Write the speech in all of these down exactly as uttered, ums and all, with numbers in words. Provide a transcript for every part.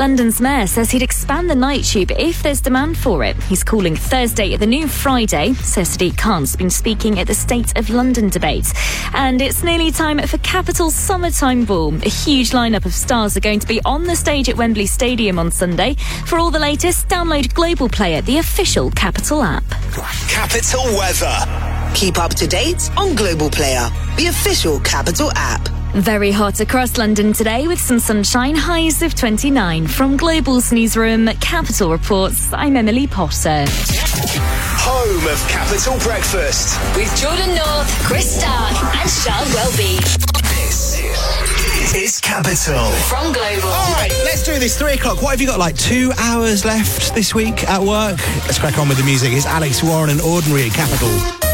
London's mayor says he'd expand the night tube if there's demand for it. He's calling Thursday the new Friday. Sir Sadiq Khan's been speaking at the State of London debate. And it's nearly time for Capital's Summertime Ball. A huge lineup of stars are going to be on the stage at Wembley Stadium on Sunday. For all the latest, download Global Player, the official Capital app. Capital weather. Keep up to date on Global Player, the official Capital app. Very hot across London today with some sunshine, highs of twenty-nine. From Global's newsroom, Capital Reports, I'm Emily Potter. Home of Capital Breakfast. With Jordan North, Chris Stark and Charles Welby. This is Capital. From Global. All right, let's do this. Three o'clock. What have you got, like two hours left this week at work? Let's crack on with the music. It's Alex Warren and Ordinary at Capital.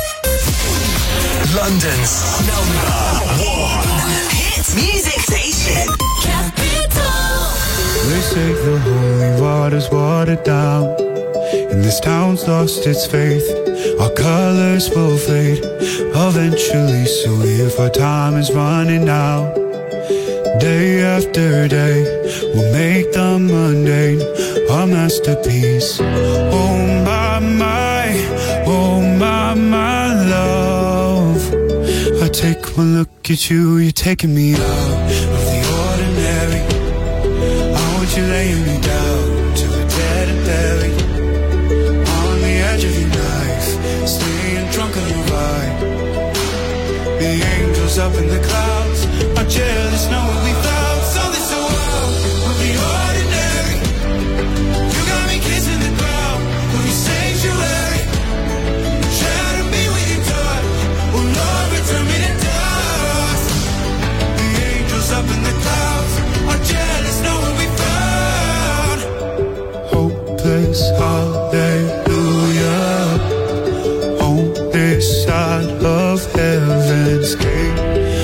London's number one hit music station. Capital. They say the holy water's watered down, and this town's lost its faith. Our colors will fade eventually, so if our time is running out, day after day, we'll make the mundane our masterpiece. Oh my, my, oh my, my love, I take one look at you, you're taking me out of the ordinary. I want you laying me down till we're dead and buried, on the edge of your knife, staying drunk on your ride. The angels up in the clouds are jealous knowing we found something so wild of the ordinary. You got me kissing the ground of your sanctuary, shadow me with your touch. Oh Lord, return me to dust. The angels up in the clouds are jealous knowing we found hopeless hallelujah on this side of heaven's gate.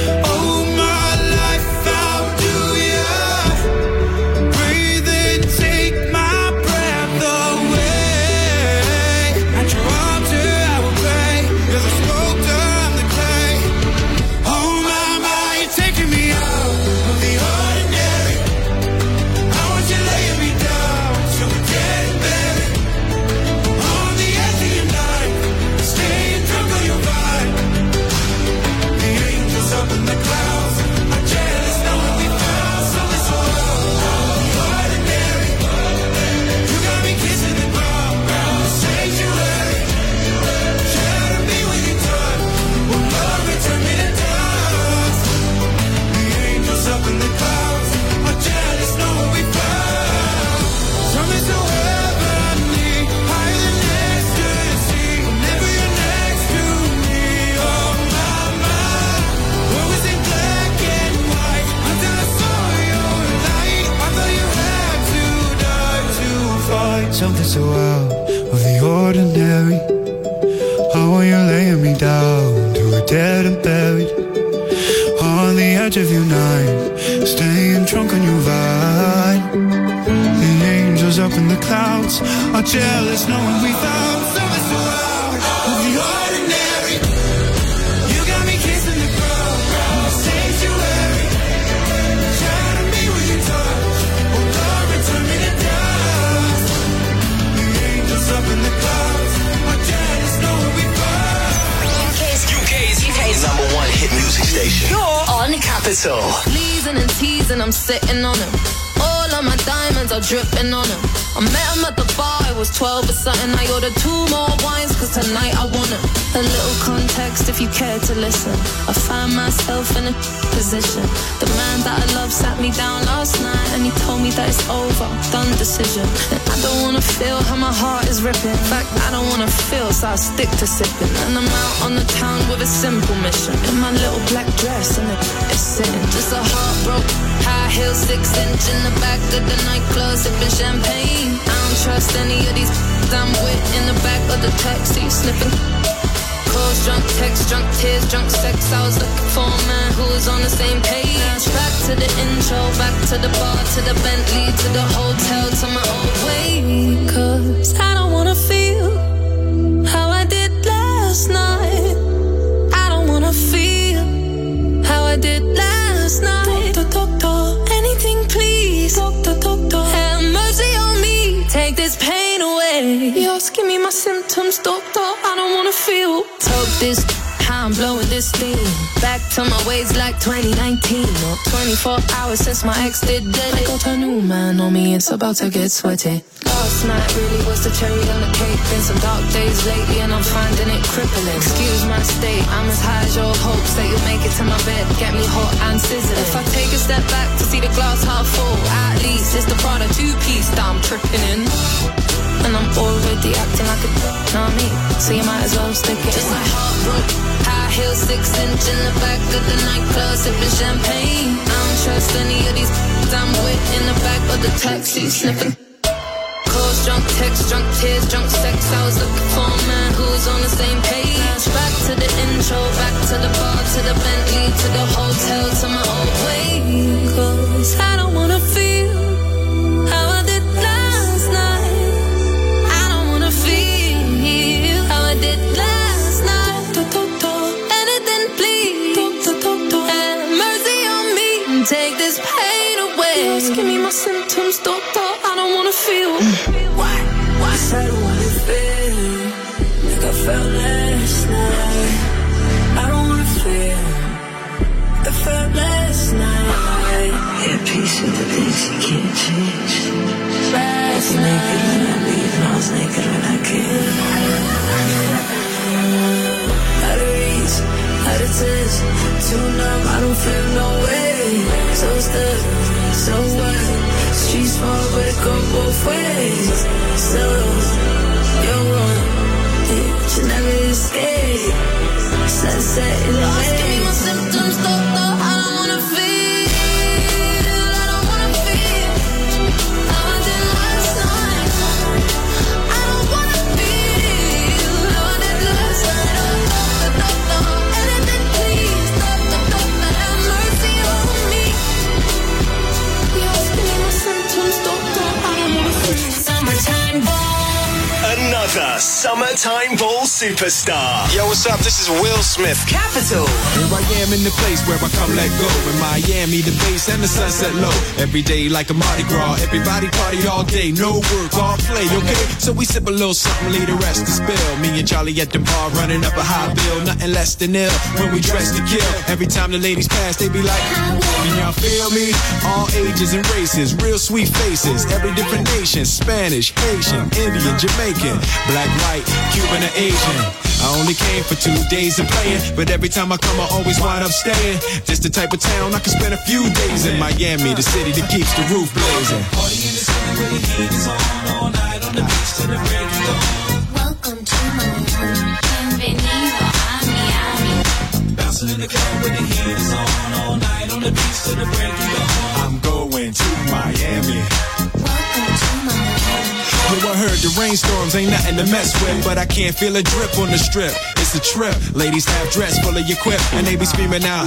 Something so out of the ordinary. I want you laying me down till we're dead and buried, on the edge of your night, staying drunk on your vibe. The angels up in the clouds are jealous knowing we found something so out of the ordinary. You got me kissing the ground of the sanctuary, shadow me with your touch. Oh Lord, return me to dust. Up in the clouds, are jealous knowing we found U K's, U K's number one hit music station. You're on Capital. Pleasing and teasing, I'm sitting on him. All of my diamonds are dripping on him. I met him at the bar, it was twelve or something. I ordered two more wines, cause tonight I want him. A little context if you care to listen. I find myself in a position. The man that I love sat me down last night, and he told me that it's over, done decision. And I don't wanna feel how my heart is ripping. In fact, I don't wanna feel, so I stick to sipping. And I'm out on the town with a simple mission. In my little black dress, and it's sitting. Just a heartbroken, high heel, six inch in the back of the nightclub, sipping champagne. I don't trust any of these I'm with in the back of the taxi, sniffing. Calls, drunk text, drunk tears, drunk sex. I was looking for a man who was on the same page. Back to the intro, back to the bar, to the Bentley, to the hotel, to my old way. Cause I don't wanna feel how I did last night. I don't wanna feel how I did last night. Doctor, doctor, anything please. Doctor, doctor, help away. You're asking me my symptoms, doctor, I don't wanna feel. Told this how I'm blowing this steam. Back to my ways like twenty nineteen. Or twenty-four hours since my ex did dead. I got a new man on me, it's about to get sweaty. Last night really was the cherry on the cake. Been some dark days lately and I'm finding it crippling. Excuse my state, I'm as high as your hopes that you'll make it to my bed, get me hot and sizzling. If I take a step back to see the glass half full, at least it's the Prada two-piece that I'm tripping in. And I'm already acting like a know what I mean? So you might as well stick it just in. Like heart broke, high heels, six inch in the back of the nightclub, sipping champagne. I don't trust any of these I'm with in the back of the taxi, sniffing. Calls, drunk texts, drunk tears, drunk sex. I was looking for a man who was on the same page. Back to the intro, back to the bar, to the Bentley, to the hotel, to my old way. Cause I don't wanna feel how I did last night. I don't wanna feel how I did last night. Anything please, have mercy on me and take this pain away. You're asking me my symptoms, doctor, I don't wanna feel. Why? Why? I don't wanna feel like I felt last night. I don't wanna feel like I felt last night. Yeah, peace with the things you can't change. Last night, naked when I leave, and I was naked when I came. Out of reach, out of touch, too numb, I don't feel no way. So stuck, so what? Streets small, but it go both ways. So, you're wrong, but you never escape. Sunset in the way. Give me my symptoms, doctor, I don't wanna feel. I don't wanna feel how I did last night. I don't wanna feel how I did last night. Doctor, doctor, anything please. Doctor, doctor, have mercy on me. You're asking me my symptoms, doctor, I don't wanna feel. Summertime Ball. Another Summertime Ball superstar. Yo, what's up? This is Will Smith. Capital. Here I am in the place where I come let go. In Miami, the bass and the sunset low. Every day like a Mardi Gras. Everybody party all day. No work, all play, okay? So we sip a little something, leave the rest to spill. Me and Charlie at the bar running up a high bill. Nothing less than ill when we dress to kill. Every time the ladies pass, they be like, can y'all feel me? All ages and races, real sweet faces. Every different nation, Spanish, Haitian, Indian, Jamaican, black, white, Cuban, or Asian. I only came for two days of playing, but every time I come I always wind up staying. Just the type of town I can spend a few days in. Miami, the city that keeps the roof blazing. Party in the city where the heat is on, all night on the beach till the break of dawn. Welcome to Miami. Bienvenido a Miami. Bouncing in the club where the heat is on, all night on the beach till the break of dawn. I'm going to Miami. Welcome to Miami. Yo, I heard the rainstorms ain't nothing to mess with, but I can't feel a drip on the strip. It's a trip. Ladies have dress full of your quip, and they be screaming out.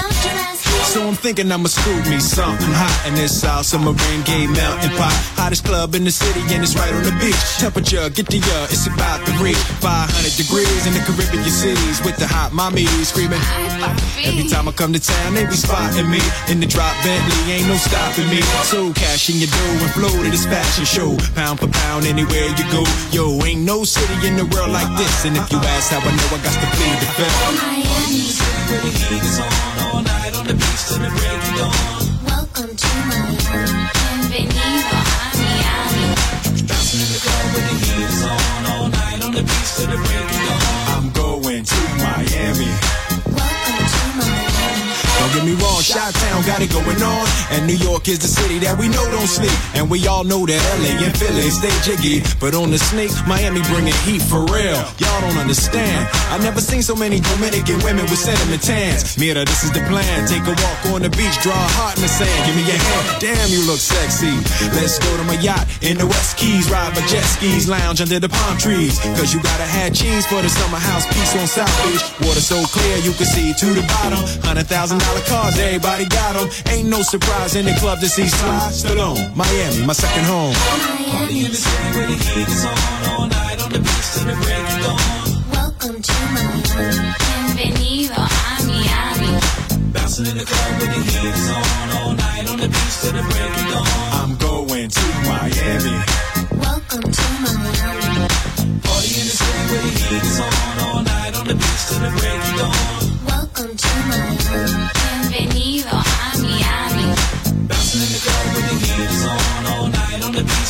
So I'm thinking I'ma scoop me something hot in this South Summer rain gay mountain pot. Hottest club in the city, and it's right on the beach. Temperature, get the uh, it's about to reach five hundred degrees in the Caribbean cities with the hot mommy screaming. Every time I come to town, they be spotting me in the drop Bentley, ain't no stopping me. So cash in your dough and flow to this fashion show, pound for pound anywhere you go. Yo, ain't no city in the world like this, and if you ask how I know, I got to plead the fifth. Miami. Where the heat is on, all night on the beach till the break of dawn. Welcome to Miami. Bienvenido a Miami. Bouncing in the club where the heat is on, all night on the beach till the break of dawn. I'm going to Miami. Welcome to Miami. Don't get me wrong, Chi-Town got it going on, and New York is the city that we know don't sleep. And we all know that L A and Philly stay jiggy, but on the sneak, Miami bringing heat for real. Y'all don't understand. I never seen so many Dominican women with sentiment tans. Mira, this is the plan. Take a walk on the beach, draw a heart in the sand. Give me your hand. Damn, you look sexy. Let's go to my yacht in the West Keys, ride my jet skis, lounge under the palm trees. Cause you gotta have cheese for the summer house piece on South Beach. Water so clear you can see to the bottom. Hundred thousand dollar cars, everybody got them. Ain't no surprise in the club to see Sly Stallone. Miami, my second home. Miami. In the city where the heat is on, all night on the beach till the break of dawn. Welcome to Miami. Bienvenido a Miami. Bouncing in the club where the heat is on, all night on the beach till the break of dawn. I'm going to Miami. Welcome to Miami.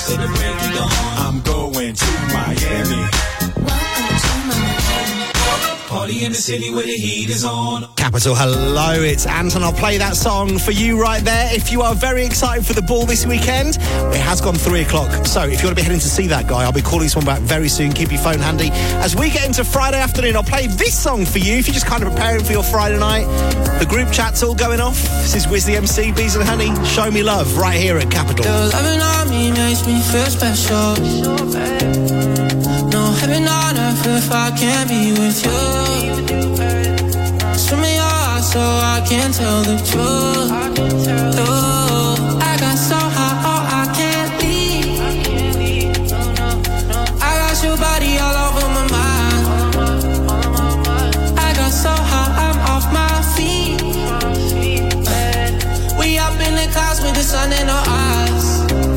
to the break of dawn. I'm going to Miami. Welcome to my Party in the city where the heat is on. Capital, hello, it's Anton. I'll play that song for you right there. If you are very excited for the ball this weekend, it has gone three o'clock. So if you want to be heading to see that guy, I'll be calling someone back very soon. Keep your phone handy. As we get into Friday afternoon, I'll play this song for you if you're just kind of preparing for your Friday night. The group chat's all going off. This is Wiz the M C, Bees and Honey. Show Me Love right here at Capital. Your loving on me makes me feel special. No heaven on earth if I can't be with you. Swim in your heart so I can tell the truth. Ooh, I got so high, oh, I can't leave. I got your body all over my mind. I got so high, I'm off my feet. We up in the clouds with the sun in our eyes.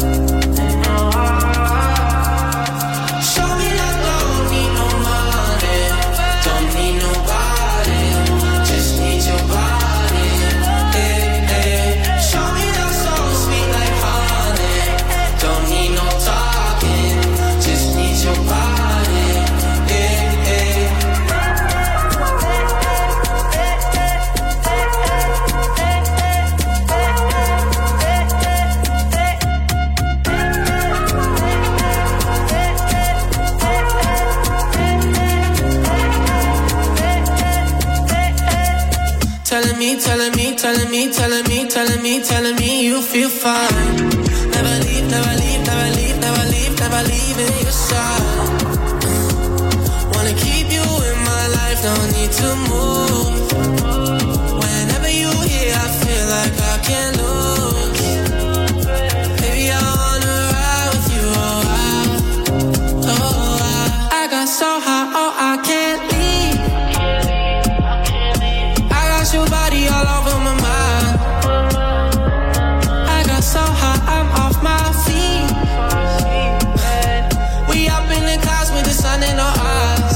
Telling me, telling me, telling me, telling me, telling me, telling me you feel fine. Never leave, never leave, never leave, never leave, never leave in your side. Wanna keep you in my life, don't need to move. Whenever you here, I feel like I can't lose. Baby, I wanna ride with you, oh, I, oh, I, I got so high, oh, I can't leave. Your body all over my mind. I got so high, I'm off my feet. We up in the clouds with the sun in our eyes.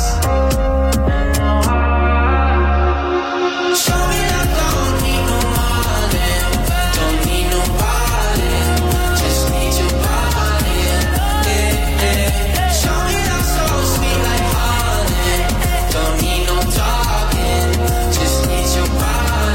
Show me that don't need no money, don't need nobody, just need your body. Yeah, yeah. Show me that so sweet like honey, don't need no talking, just need your body.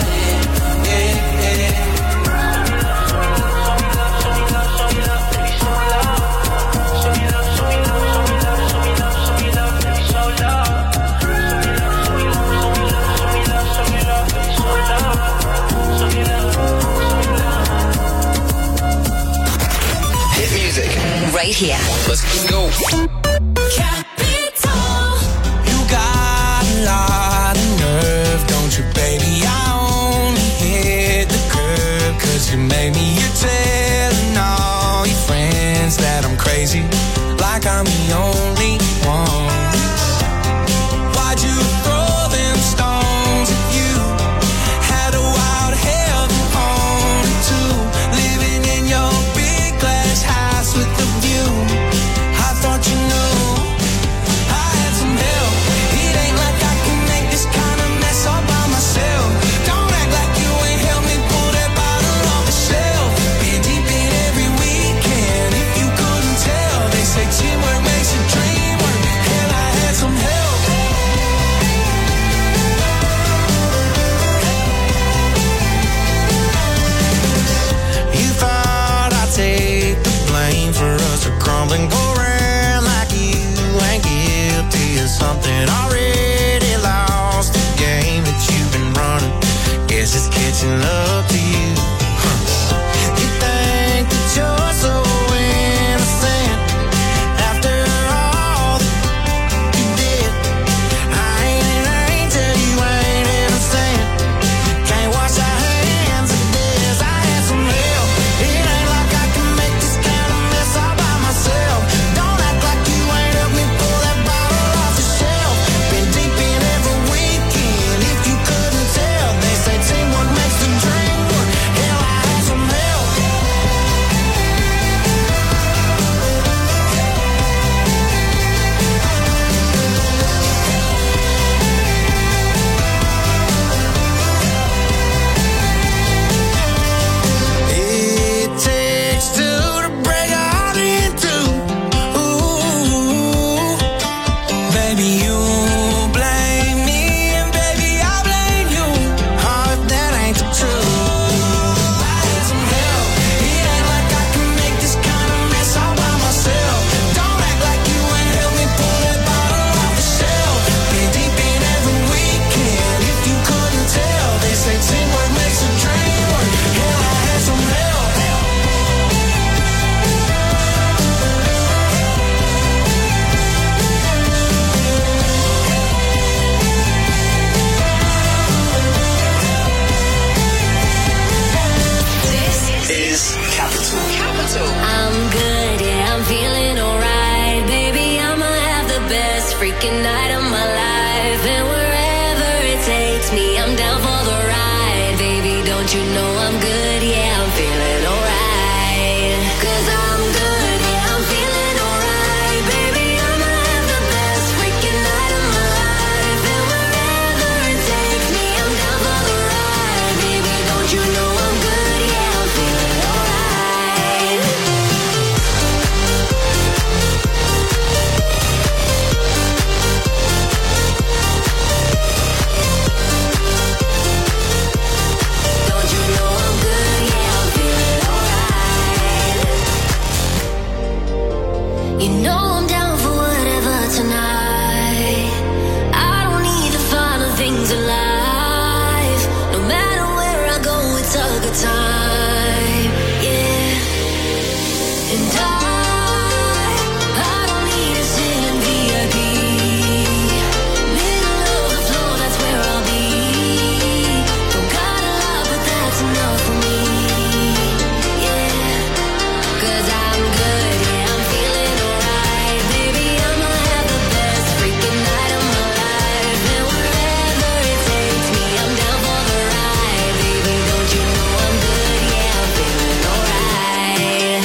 Right here. Let's go. Capital. You got a lot of nerve, don't you, baby? I only hit the curb 'cause you made me. You're telling all your friends that I'm crazy, like I'm the only one. Why'd you throw them stones at you? Had a wild heaven on it too. Living in your big glass house with the view. I thought you knew I had some help. It ain't like I can make this kind of mess all by myself. Don't act like you ain't helped me pull that bottle off the shelf. Been deep in every weekend, if you couldn't tell. They say teamwork makes a dream work. Hell, I had some help. You thought I'd take the blame for us to crumble and go around like you ain't guilty of something already lost. The game that you've been running, guess it's catching up to you. Huh. You think that you're so innocent after all that you did. I ain't an angel, you ain't innocent. Can't wash our hands of this. I had some help. It ain't like I can make this kind of mess all by myself. Don't act like you ain't helped me pull that bottle off the shelf. Been deep in every weekend, if you couldn't tell. They say teamwork makes the dream freaking night of my life. And wherever it takes me, I'm down for the ride. Baby, don't you know I'm good? Yeah, I'm feeling alright. Cause I'm good, yeah, I'm feeling alright. Baby, I'ma have the best freaking night of my life. And wherever it takes me, I'm down for the ride. Baby, don't you know I'm good? Yeah, I'm feeling alright. Don't you know I'm good? Yeah, I'm feeling alright. You know I'm down for whatever tonight. I don't need the final things in life. No matter where I go, it's a good time. Yeah. And I, I don't need to sit in V I P. Middle of the floor, that's where I'll be. Don't got a lot, but that's enough for me. Yeah. Cause I'm good, yeah, I'm feeling alright. Baby, I'ma have the best freaking night of my life. And wherever it takes me, I'm down for the ride. Baby, don't you know I'm good? Yeah, I'm feeling alright.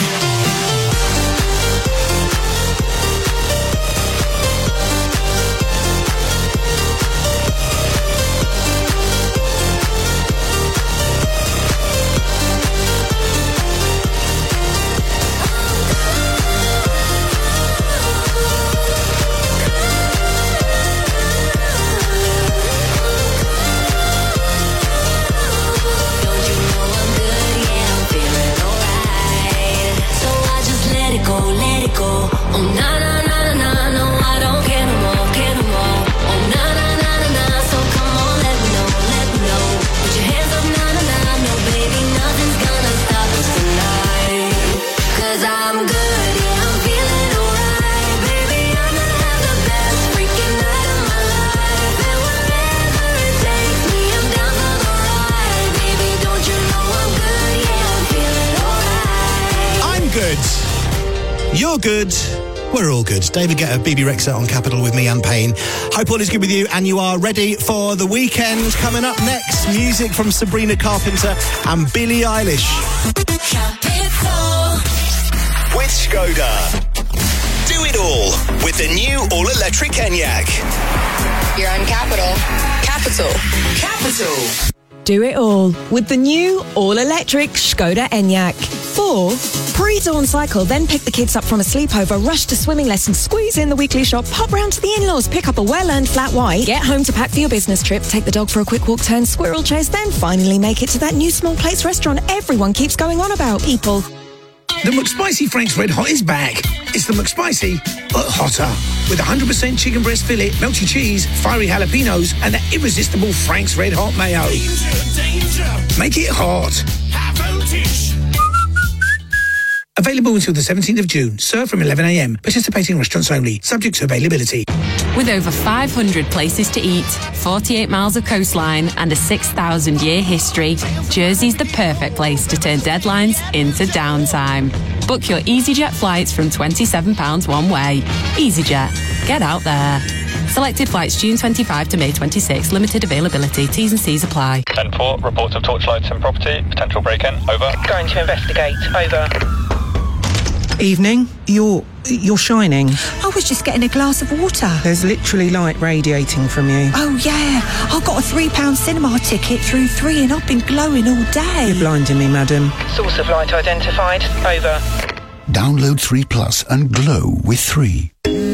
Don't you know I'm good? Yeah, I'm feeling alright. So I just let it go, let it go. Oh na na na na na, no, I don't care no more, care no more. Oh na na na na na, so come on, let me know, let me know. Put your hands up, na na na, no baby, nothing's gonna stop us tonight. Cause I'm good, yeah, I'm feeling alright. Baby, I'ma have the best freaking night of my life. And wherever it takes me, I'm down for the ride. Baby, don't you know I'm good? Yeah, I'm feeling alright. I'm good. You're good. We're all good. David Guetta, B B Rexha on Capital with me and Payne. Hope all is good with you and you are ready for the weekend. Coming up next, music from Sabrina Carpenter and Billie Eilish. With Skoda. Do it all with the new all-electric Enyaq. You're on Capital. Capital. Capital. Do it all with the new all-electric Skoda Enyaq. For pre-dawn cycle, then pick the kids up from a sleepover, rush to swimming lessons, squeeze in the weekly shop, pop round to the in-laws, pick up a well-earned flat white, get home to pack for your business trip, take the dog for a quick walk, turn squirrel chase, then finally make it to that new small plates restaurant everyone keeps going on about. People. The McSpicy Frank's Red Hot is back. It's the McSpicy, but hotter. With one hundred percent chicken breast fillet, melty cheese, fiery jalapenos, and that irresistible Frank's Red Hot mayo. Danger, danger. Make it hot. High voltage. Available until the seventeenth of June. Served from eleven a m. Participating restaurants only. Subject to availability. With over five hundred places to eat, forty-eight miles of coastline and a six thousand year history, Jersey's the perfect place to turn deadlines into downtime. Book your EasyJet flights from twenty-seven pounds one way. EasyJet. Get out there. Selected flights June twenty-fifth to May twenty-sixth. Limited availability. T's and C's apply. ten four, reports of torchlights in property. Potential break-in. Over. Going to investigate. Over. Evening. You're... you're shining. I was just getting a glass of water. There's literally light radiating from you. Oh, yeah. I got a three pound cinema ticket through three and I've been glowing all day. You're blinding me, madam. Source of light identified. Over. Download three Plus and glow with three.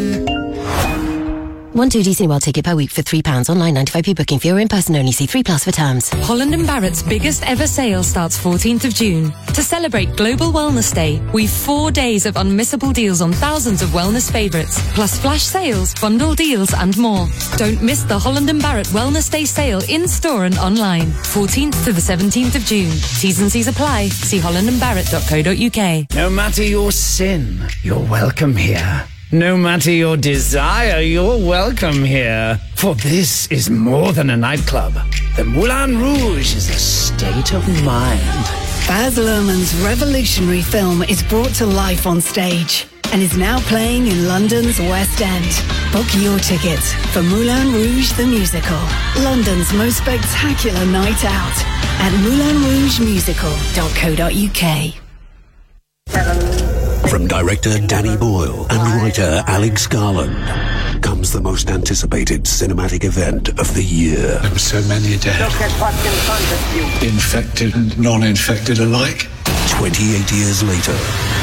One two D Cineworld ticket per week for three pounds. Online ninety-five p booking fee or in person only. See three Plus for terms. Holland and Barrett's biggest ever sale starts fourteenth of June. To celebrate Global Wellness Day, we've four days of unmissable deals on thousands of wellness favourites, plus flash sales, bundle deals and more. Don't miss the Holland and Barrett Wellness Day sale in-store and online. fourteenth to the seventeenth of June. T's and C's apply. See holland and barrett dot co dot uk. No matter your sin, you're welcome here. No matter your desire, you're welcome here. For this is more than a nightclub. The Moulin Rouge is a state of mind. Baz Luhrmann's revolutionary film is brought to life on stage. and is now playing in London's West End. Book your tickets for Moulin Rouge the Musical, London's most spectacular night out at moulin rouge musical dot co dot uk. From director Danny Boyle and writer Alex Garland comes the most anticipated cinematic event of the year. There were so many dead. Look at what's in front of you. Infected and non-infected alike. twenty-eight years later.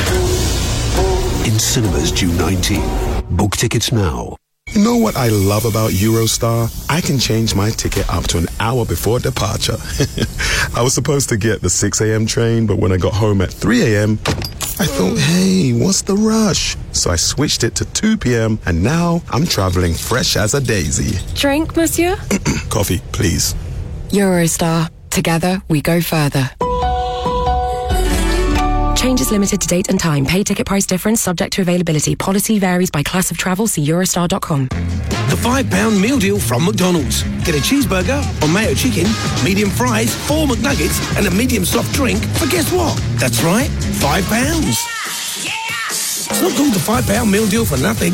In cinemas June nineteenth. Book tickets now. You know what I love about Eurostar? I can change my ticket up to an hour before departure. I was supposed to get the six a.m. train, but when I got home at three a.m., I thought, hey, what's the rush? So I switched it to two p.m. and now I'm traveling fresh as a daisy. Drink, monsieur? Coffee, please. Eurostar. Together, we go further. Changes limited to date and time. Pay ticket price difference subject to availability. Policy varies by class of travel. See Eurostar dot com. The five pound meal deal from McDonald's. Get a cheeseburger or mayo chicken, medium fries, four McNuggets, and a medium soft drink for guess what? That's right, five pounds. It's not called the five pound meal deal for nothing.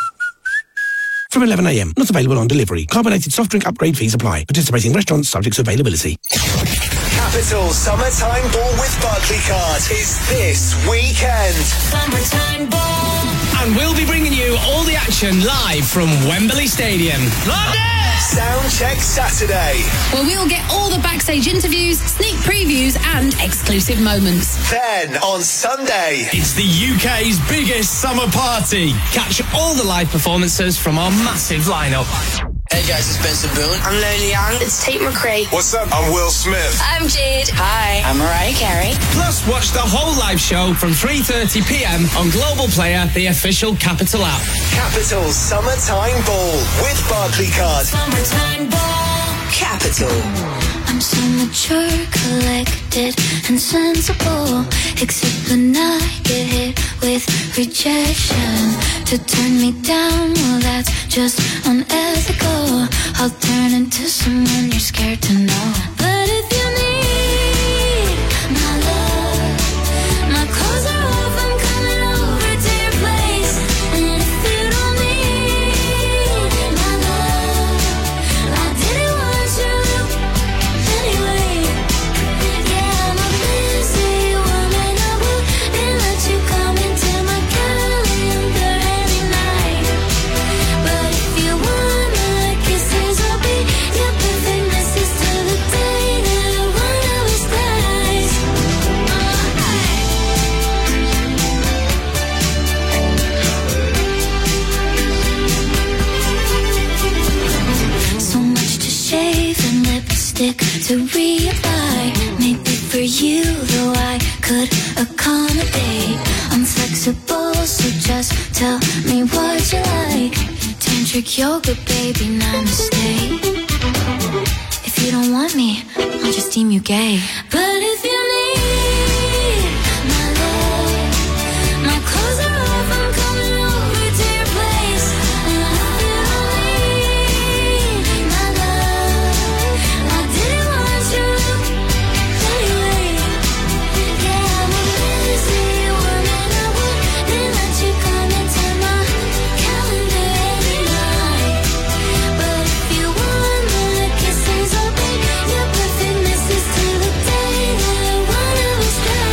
From eleven a.m. Not available on delivery. Carbonated soft drink upgrade fees apply. Participating restaurants subject to availability. Capital Summertime Ball with Barclaycard is this weekend. Summertime Ball. And we'll be bringing you all the action live from Wembley Stadium. London! Sound Check Saturday. Where we'll get all the backstage interviews, sneak previews and exclusive moments. Then on Sunday, it's the U K's biggest summer party. Catch all the live performances from our massive lineup. Hey guys, it's Benson Boone. I'm Lily Young. It's Tate McRae. What's up? I'm Will Smith. I'm Jade. Hi, I'm Mariah Carey. Plus, watch the whole live show from three thirty p.m. on Global Player, the official Capital app. Capital Summertime Ball with Barclaycard. Summertime Ball. Capital. I'm so mature, collected, and sensible. Except when I get hit with rejection. To turn me down, well that's just unethical. I'll turn into someone you're scared to know. But if you need my love, my clothes are off, I'm coming over to your place. And if you don't need my love, I didn't want you anyway. Yeah, I'm a busy woman, I wouldn't let you come into my calendar any night. But if you want my kisses, I'll be your perfect missus till the day that one of us dies. So much to shave and lipstick to reapply. Maybe for you, though I could accommodate. I'm flexible, so just tell me what you like. Tantric yoga, baby, namaste. If you don't want me, I'll just deem you gay. But if you need my love, my clothes are off, I'm coming over to your place. And if you don't need my love, I didn't want you anyway. Yeah, I'm a busy woman, I wouldn't let you come into my calendar every night. But if you want my kisses, I'll be your perfect missus till the day that one of us dies.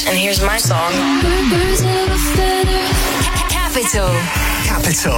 and here's my song. Capital. Capital.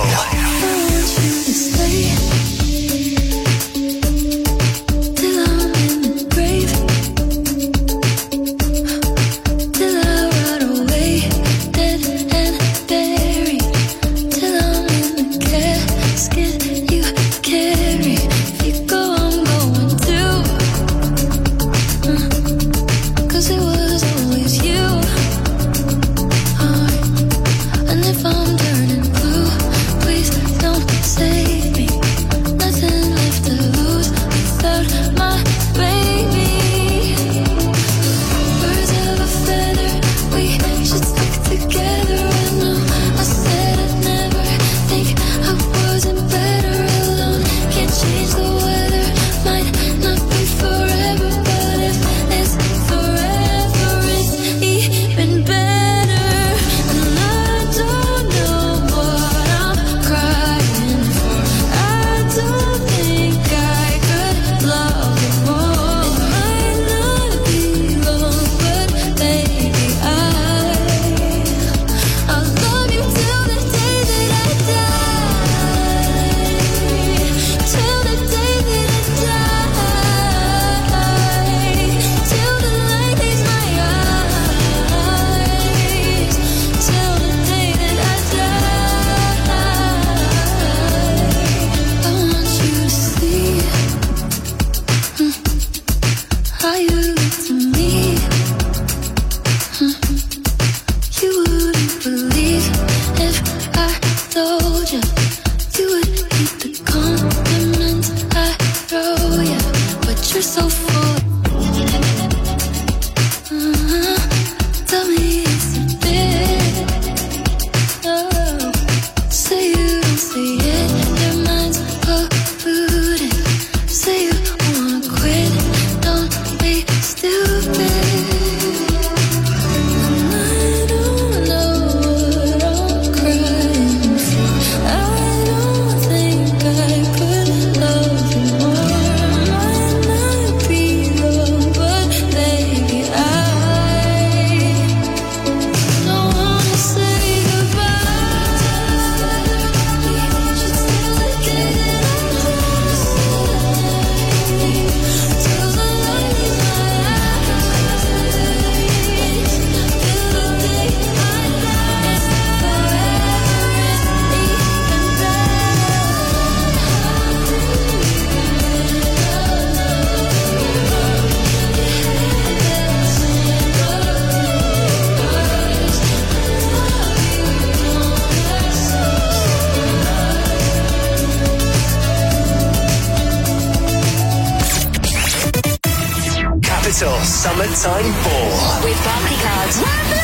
Summertime Ball. With Barclaycard.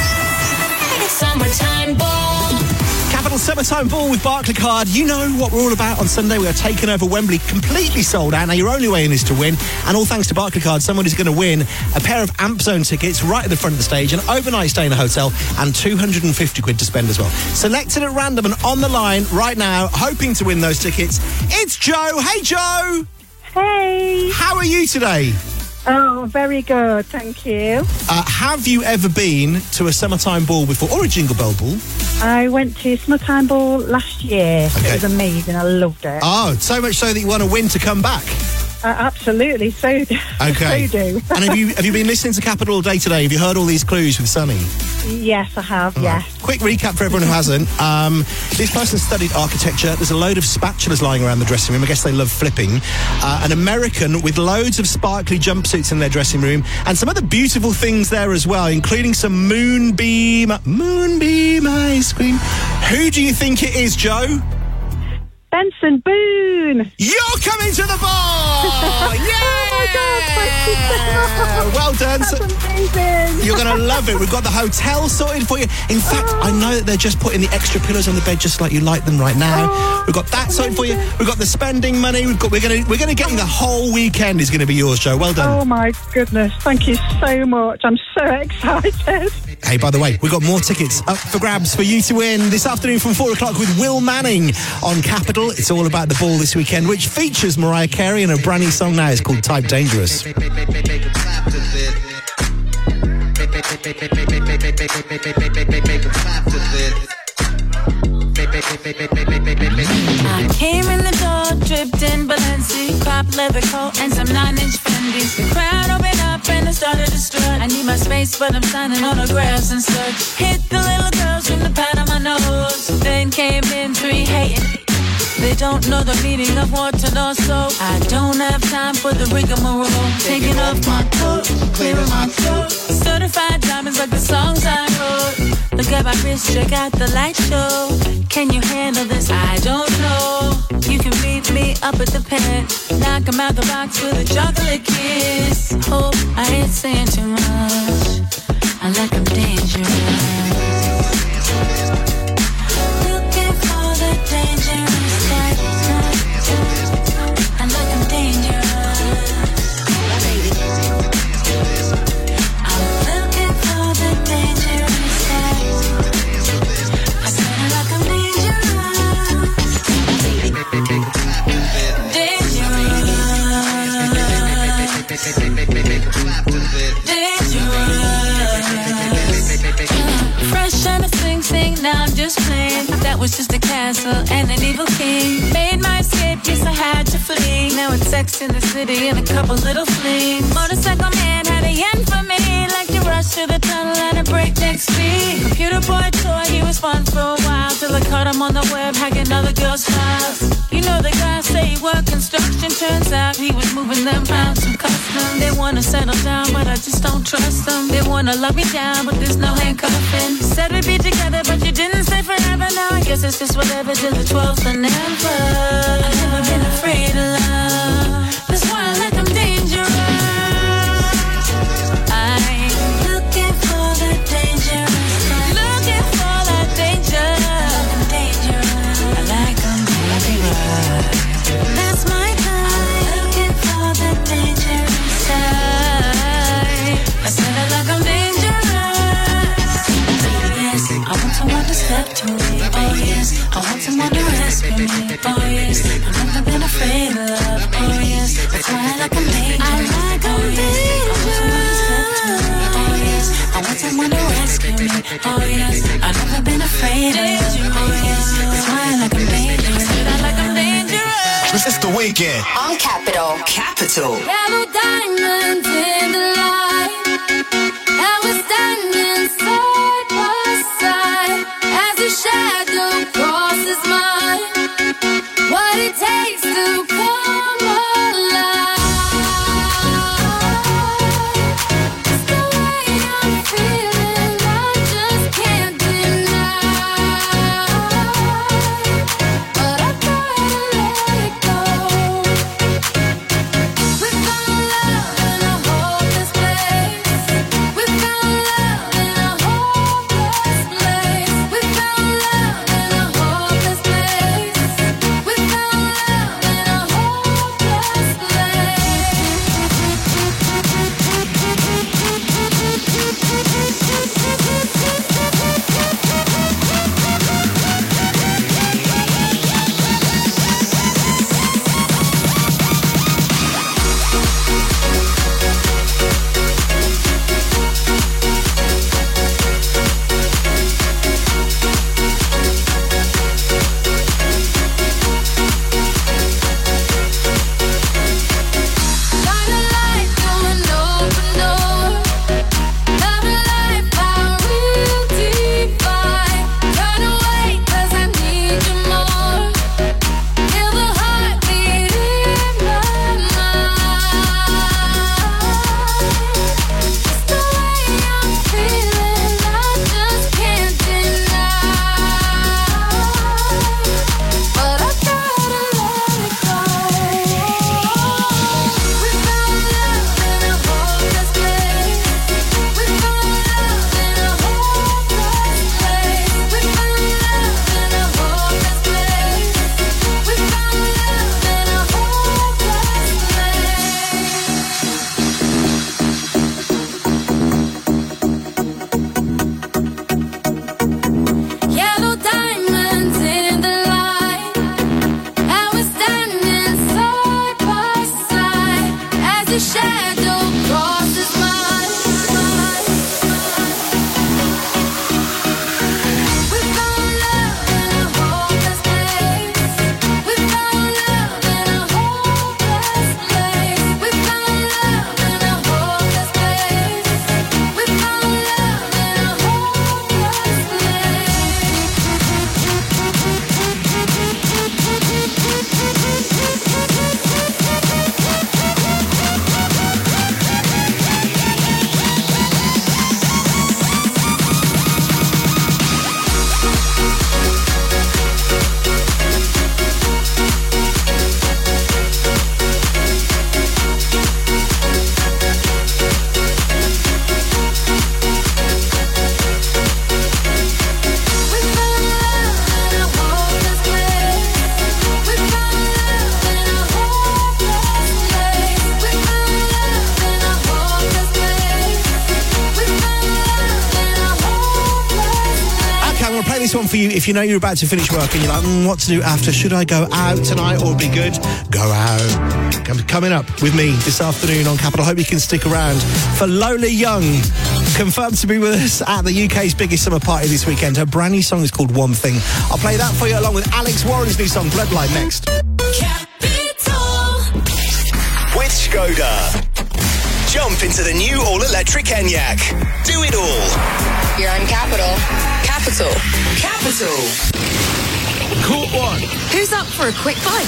Summertime Ball. Capital Summertime Ball with Barclaycard. You know what we're all about on Sunday. We are taking over Wembley, completely sold out. Now, your only way in is to win. And all thanks to Barclaycard, somebody's going to win a pair of Amp Zone tickets right at the front of the stage, an overnight stay in a hotel, and two hundred fifty quid to spend as well. Selected at random and on the line right now, hoping to win those tickets, it's Joe. Hey, Joe. Hey. How are you today? Oh, very good, thank you. Uh, have you ever been to a summertime ball before, or a Jingle Bell ball? I went to Summertime Ball last year. Okay. It was amazing, I loved it. Oh, so much so that you want to win to come back? Uh, absolutely, so do. Okay. so do. And have you have you been listening to Capital all day today? Have you heard all these clues with Sunny? Yes, I have, all yes. Right. Quick recap for everyone who hasn't. Um, this person studied architecture. There's a load of spatulas lying around the dressing room. I guess they love flipping. Uh, an American with loads of sparkly jumpsuits in their dressing room, and some other beautiful things there as well, including some moonbeam, moonbeam ice cream. Who do you think it is, Joe? Benson Boone. You're coming to the bar! Yeah! Oh my God, thank you so much. Well done. That's amazing. You're going to love it. We've got the hotel sorted for you. In fact, oh. I know that they're just putting the extra pillows on the bed just like you like them right now. Oh, We've got that sorted for you. We've got the spending money. We've got. We're going to. We're going to get you the whole weekend. Is going to be yours, Joe. Well done. Oh my goodness! Thank you so much. I'm so excited. Hey, by the way, we've got more tickets up for grabs for you to win this afternoon from four o'clock with Will Manning on Capital. It's all about the ball this weekend, which features Mariah Carey and a brand new song now. It's called Type Dangerous. I came in the door, dripped in Balenci, crop leather coat and some nine-inch Fendi's. The crowd opened up and I started to strut. I need my space, but I'm signing autographs and such. Hit the little girls from the pad on my nose. Then came in three hating. They don't know the meaning of water nor soap. I don't have time for the rigmarole. Taking off my coat, clearing my throat. Certified diamonds like the songs I wrote. Look at my wrist, check out the light show. Can you handle this? I don't know. You can meet me up at the pen. Knock 'em out the box with a chocolate kiss. Hope I ain't saying too much. I like 'em dangerous. Looking for the dangerous type. I like 'em dangerous. I'm looking for the dangerous type. I said I like 'em dangerous. Dangerous. Fresh and a sing sing, now I'm just playing. That was just a castle and an evil king. Made my escape, yes I had to flee. Now it's Sex in the City and a couple little flings. Motorcycle man had a yen for me, like to rush through the tunnel at a breakneck speed. Computer boy toy, he was fun for a while, till I caught him on the web hacking other girls' files. You know the guy say he worked construction, turns out he was moving them pounds from custom. They wanna settle down, but I just don't trust them. They wanna lock me down, but there's no handcuffing. Said we'd be together, but you didn't stay forever. Now I guess it's just whatever till the twelfth and never. I've never been afraid of love. That's why I like 'em dangerous. I'm looking for the dangerous. Looking for that danger. I'm dangerous. I like 'em dangerous. That's my kind. Looking for the dangerous side. I said I like 'em dangerous. Yes, I want someone to step to me. Oh yes, I want someone to rescue me. Oh yes, I've never been afraid of love. Oh yes, that's why I like 'em dangerous. I like 'em dangerous. Oh yes, I want someone to rescue me. Oh yes, I've never been afraid of love. Oh yes, that's why I like 'em dangerous. I like 'em dangerous. It's the weekend on Capital. Capital. Yellow diamonds in the light. And we're standing side by side as a shadow crosses mine. What it takes to come alive. It's the way I'm feeling, I just can't deny. But I gotta let it go. We found love in a hopeless place. We found love in a hopeless place. We found love in a hopeless place. We found love in a hopeless Shine a light through an open door. Love and life, how real divine. Turn away 'cause I need you more. Feel the heartbeat in my mind. It's the way I'm feeling, I just can't deny. But I gotta let it go. We found love in a hopeless place. We found love in a hopeless place. We found love in a hopeless place. We found love in a hopeless place. Yellow diamonds in the light. And we're standing side by side as a shadow crosses mine. this one for you if you know you're about to finish work and you're like, mm, what to do after? Should I go out tonight or be good? Go out. Com- coming up with me this afternoon on Capital. Hope you can stick around for Lola Young, confirmed to be with us at the U K's biggest summer party this weekend. Her brand new song is called One Thing. I'll play that for you along with Alex Warren's new song, Bloodline, next. Capital. With Skoda. Jump into the new all-electric Enyaq. Do it all. You're on Capital. Capital. Capital. Court one. Who's up for a quick bite?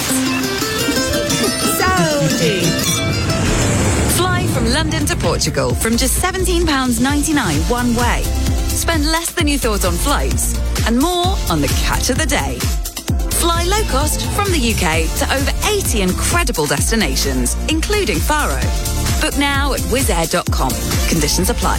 Saudi. Fly from London to Portugal from just seventeen pounds ninety-nine one way. Spend less than you thought on flights and more on the catch of the day. Fly low cost from the U K to over eighty incredible destinations, including Faro. Book now at wizz air dot com. Conditions apply.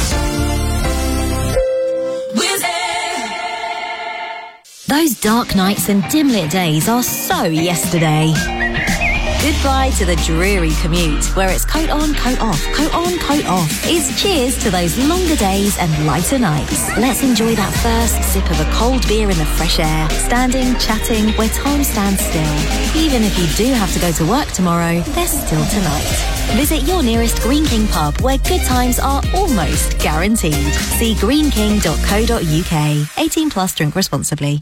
Those dark nights and dim-lit days are so yesterday. Goodbye to the dreary commute, where it's coat on, coat off, coat on, coat off. It's cheers to those longer days and lighter nights. Let's enjoy that first sip of a cold beer in the fresh air, standing, chatting, where time stands still. Even if you do have to go to work tomorrow, there's still tonight. Visit your nearest Green King pub, where good times are almost guaranteed. See green king dot co dot u k. eighteen plus, drink responsibly.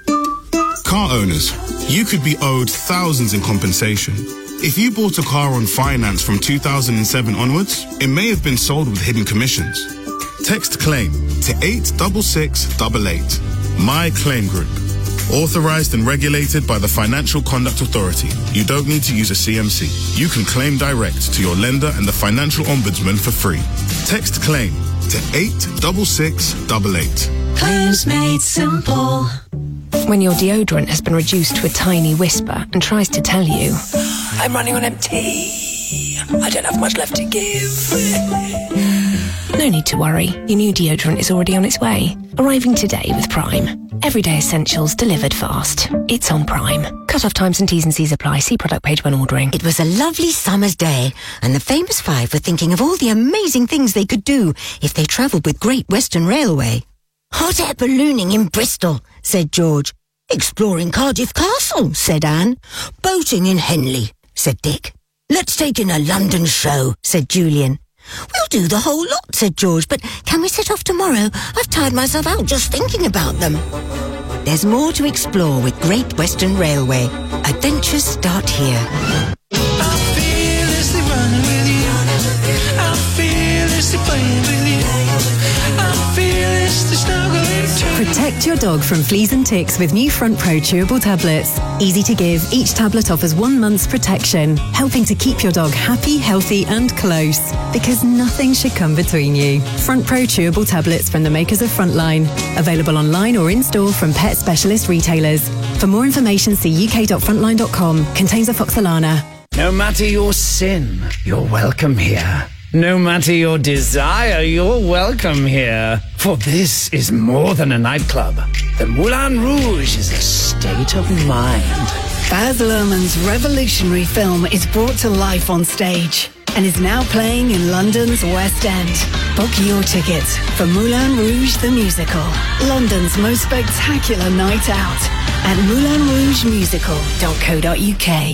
Car owners, you could be owed thousands in compensation. If you bought a car on finance from two thousand seven onwards, it may have been sold with hidden commissions. Text CLAIM to eight six six eight eight. My Claim Group. Authorized and regulated by the Financial Conduct Authority. You don't need to use a C M C. You can claim direct to your lender and the Financial Ombudsman for free. Text CLAIM to eight six six eight eight. Claims made simple. When your deodorant has been reduced to a tiny whisper and tries to tell you, I'm running on empty. I don't have much left to give. no need to worry. Your new deodorant is already on its way. Arriving today with Prime. Everyday essentials delivered fast. It's on Prime. Cut-off times and T's and C's apply. See product page when ordering. It was a lovely summer's day, and the famous five were thinking of all the amazing things they could do if they travelled with Great Western Railway. Hot air ballooning in Bristol, said George. Exploring Cardiff Castle, said Anne. Boating in Henley, said Dick. Let's take in a London show, said Julian. We'll do the whole lot, said George, but can we set off tomorrow? I've tired myself out just thinking about them. There's more to explore with Great Western Railway. Adventures start here. I'm fearlessly running with you. I'm fearlessly playing with you. I'm fearlessly snuggling to you. Protect your dog from fleas and ticks with new Front Pro chewable tablets. Easy to give, each tablet offers one month's protection, helping to keep your dog happy, healthy and close. Because nothing should come between you. Front Pro chewable tablets from the makers of Frontline. Available online or in-store from pet specialist retailers. For more information, see u k dot frontline dot com. Contains afoxolana. No matter your sin, you're welcome here. No matter your desire, you're welcome here. For this is more than a nightclub. The Moulin Rouge is a state of mind. Baz Luhrmann's revolutionary film is brought to life on stage and is now playing in London's West End. Book your tickets for Moulin Rouge the Musical, London's most spectacular night out at moulin rouge musical dot co dot u k.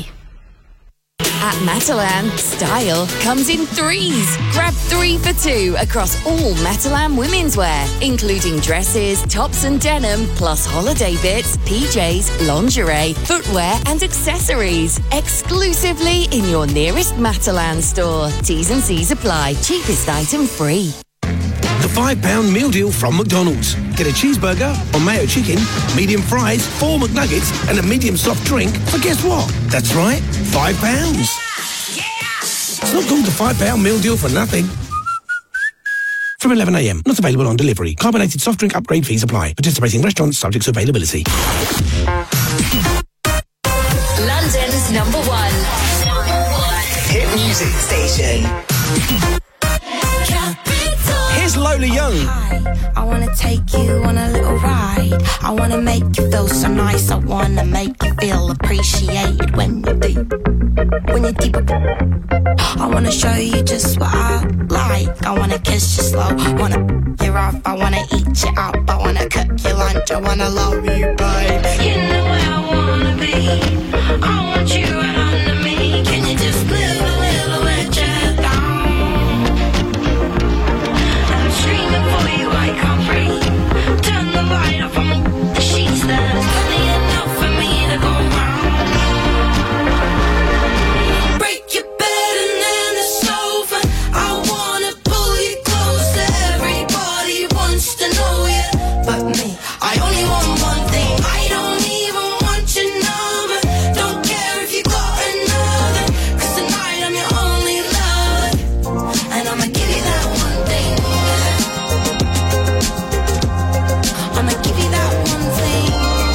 At Matalan, style comes in threes. Grab three for two across all Matalan women's wear, including dresses, tops and denim, plus holiday bits, P Js, lingerie, footwear and accessories. Exclusively in your nearest Matalan store. T's and C's apply. Cheapest item free. The five pound meal deal from McDonald's. Get a cheeseburger or mayo chicken, medium fries, four McNuggets, and a medium soft drink for guess what? That's right, five pounds. Yeah! It's not called the five pound meal deal for nothing. From eleven a m, not available on delivery. Carbonated soft drink upgrade fees apply. Participating restaurants subject to availability. London's number one. Number one. Hit music station. Capital. Here's Lola Young. I wanna take you on a little ride. I wanna make you feel so nice. I wanna make you feel appreciated when you're deep. When you're deep. I wanna show you just what I like. I wanna kiss you slow. Wanna you off. I wanna eat you up. I wanna cook your lunch. I wanna love you, babe. You know where I wanna be. I want you right under me. Can you just live a little with your head down? I'm screaming for you, I can't breathe. Turn the light off on the sheets. There's plenty enough for me to go round. Break your bed and then the sofa. I wanna pull you closer. Everybody wants to know you, but me. I only want one thing. I don't even want your number. Don't care if you got another. 'Cause tonight I'm your only lover. And I'ma give you that one thing. I'ma give you that one thing.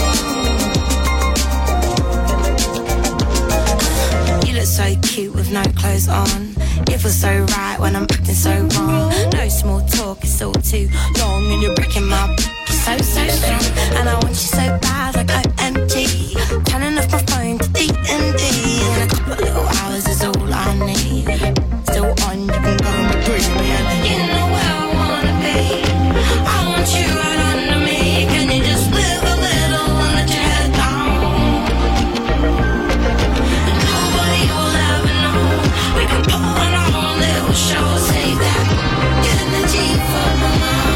You look so cute with no clothes on. It feels so right when I'm acting so wrong. No small talk, it's all too long. And you're breaking my so, so strong. And I want you so bad like O M G. Turning off my phone to D and D. And a couple little hours is all I need. Still on, you can go and breathe me. And you know where I wanna be. I want you right under me. Can you just live a little and let your head down? And nobody will ever know. We can put on our own little show. Save that energy for my mom.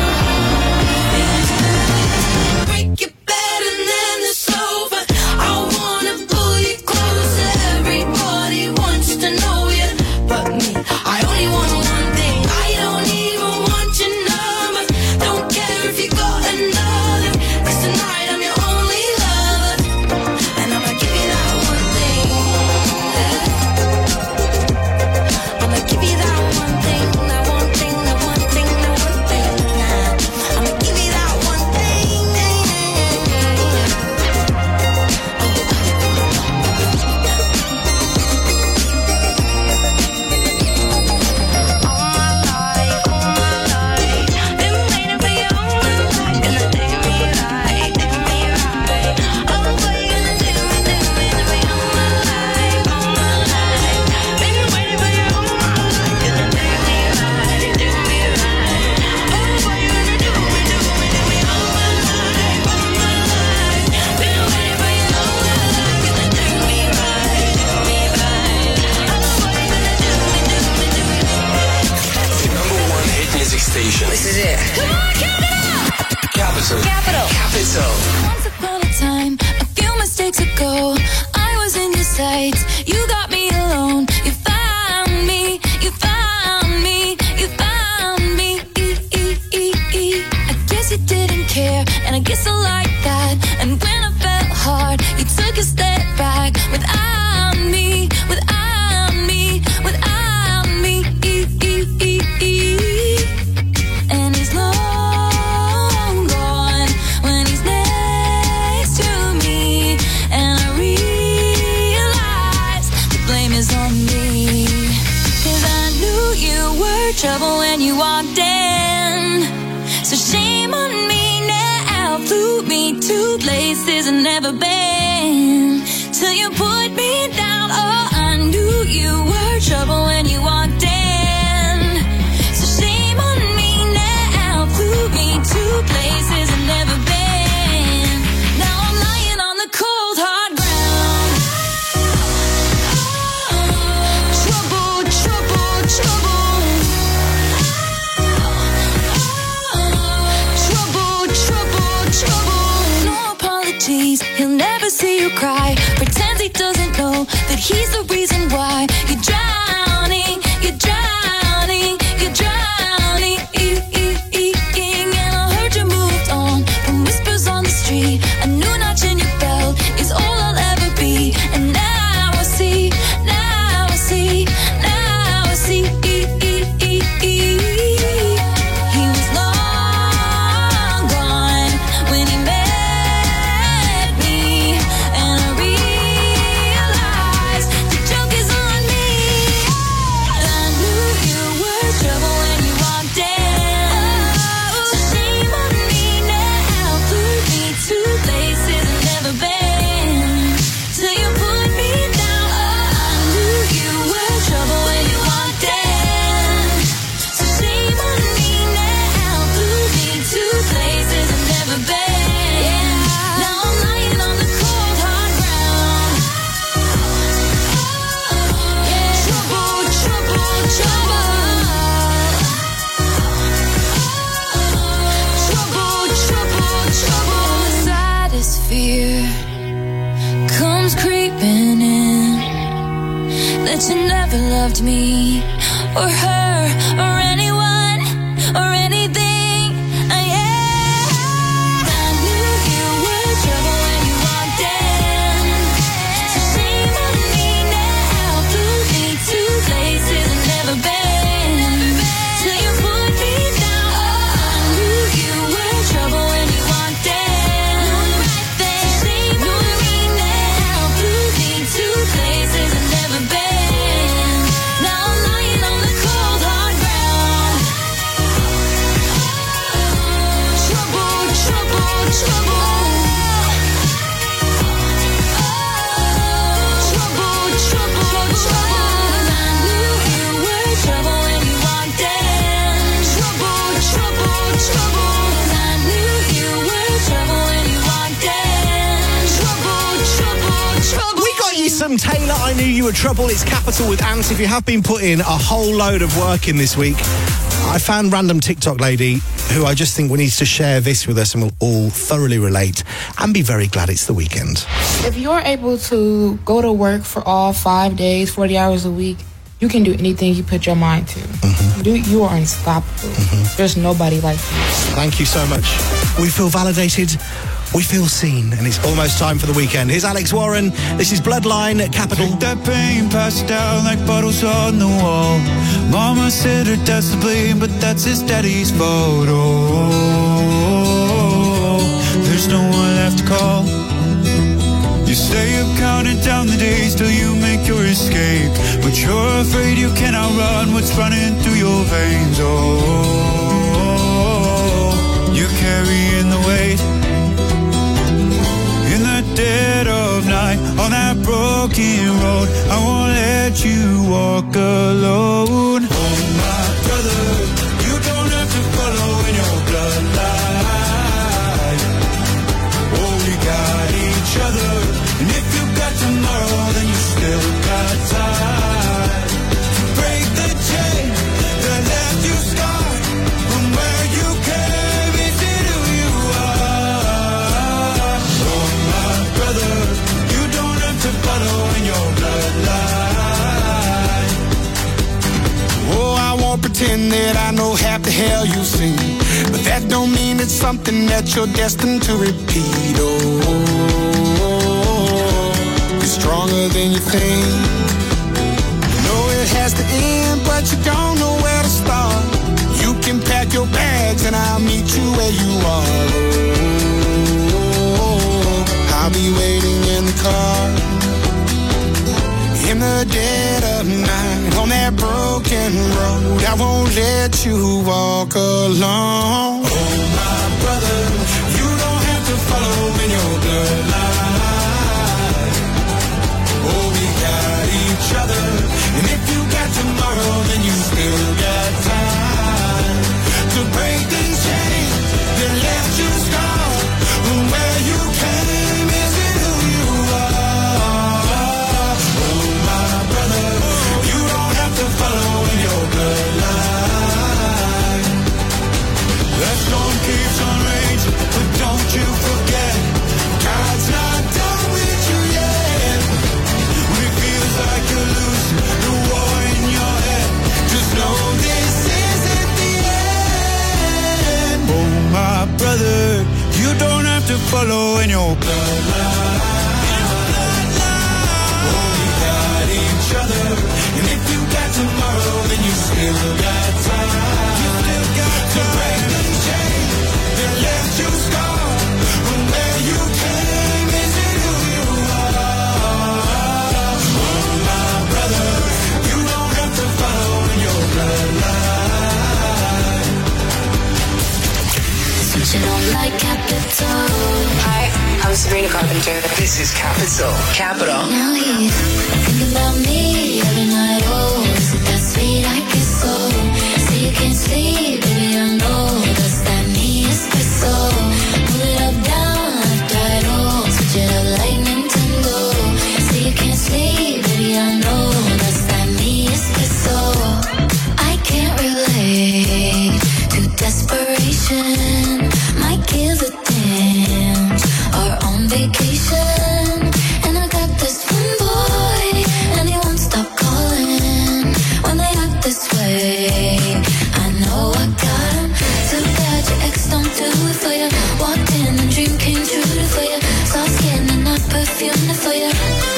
Break your bed and then the sofa. I wanna pull you closer. Everybody wants to know you, but me. I only want one thing. I don't even want your number. Don't care if you got another. 'Cause tonight I'm your only lover. And I'ma give you that one thing. I'ma give you that one thing. That one thing, that one thing, that one thing. I'ma give you that one thing. The number one hit music station. This is it. Come on, count it up! Capital. Capital. Capital. Once upon a time, a few mistakes ago, I was in your sights. You got me alone. You found me. You found me. You found me. I guess you didn't care, and I guess I like that. And when I felt hard, you took a step back. Without me, without me, without me. And he's long gone when he's next to me. And I realize the blame is on me. 'Cause I knew you were trouble when you walked in. So shame on me now. Flew me to places I've never been. Till you put me down. Oh, I knew you were trouble when you walked in. So shame on me now. Flew me to places I've never been. Now I'm lying on the cold hard ground. Trouble, trouble, trouble. Trouble, trouble, trouble. No apologies. He'll never see you cry. Pretends he doesn't know that he's the reason why you. never loved me or her or anyone or anything. I am. I knew you were trouble when you walked in. So shame on me now. Flew me to places I've never been. Till you put me down. I knew you were trouble when you walked in. So shame on me now. Flew me to places I've never been. Now I'm lying on the cold hard ground. Trouble, trouble, trouble. Trouble, trouble, trouble. I knew you were trouble when you walked in. Trouble, trouble, trouble. I knew you were trouble when you walked in. Trouble, trouble, trouble. We got you some Taylor, I Knew You Were Trouble. It's Capital with Ant. If you have been putting a whole load of work in this week, I found random TikTok lady who I just think needs to share this with us and we'll all thoroughly relate and be very glad it's the weekend. If you're able to go to work for all five days, forty hours a week, you can do anything you put your mind to. Mm-hmm. You, you are unstoppable. Mm-hmm. There's nobody like you. Thank you so much. We feel validated. We feel seen. And it's almost time for the weekend. Here's Alex Warren. This is Bloodline at Capital. Take that pain, pass it down like bottles on the wall. Mama said her dad's to blame, but that's his daddy's fault. Oh, there's no one left to call. You stay up counting down the days till you make your escape, but you're afraid you cannot run what's running through your veins. Oh, you're carrying the weight in the dead of night on that broken road. I won't let you walk alone. Oh my brother, you don't have to follow in your bloodline. Oh, we got each other, and if you got tomorrow, then you still got time to break the chain that left you scarred from where you came into who you are. Oh my brother, you don't have to follow in your bloodline. Oh, I won't pretend that I know half the hell you've seen, but that don't mean it's something that you're destined to repeat. Oh, you're stronger than you think. You know it has to end, but you don't know where to start. You can pack your bags and I'll meet you where you are. Oh, I'll be waiting in the car in the dead of night on that broken road. I won't let you walk alone. Oh my brother, you don't have to follow in your bloodline. Oh, we got each other, and if you got tomorrow, then you still got time to break these chains that left you scarred from where you came isn't who you are. Oh my brother, you don't have to follow in your bloodline. That storm keeps on raging, but don't you forget, God's not done with you yet. When it feels like you're losing the war in your head, just know this isn't the end. Oh my brother, you don't have to follow in your bloodline. Oh, we got each other, and if you got tomorrow, then you still got time. You still got to break the chain that left you scarred from where you came isn't who you are. Oh my brother, you don't have to follow in your bloodline. Switching on like Capital. Hi, I'm Sabrina Carpenter. This is Capital. Capital. Now he's thinking about me every night. Oh, is it that sweet I guess so? Say you can't sleep, baby, I know. Does that mean it's so? Pull it up, down, left, right, oh. Switch it up like Nintendo. Say you can't sleep, baby, I know. Does that mean it's so? I can't relate to desperation. My kids are damned, are on vacation, and I got this one boy, and he won't stop calling. easy. I know I got 'em. Too bad your ex don't do it for you. Walked in and dream came true for you. Soft skin and not perfume for you.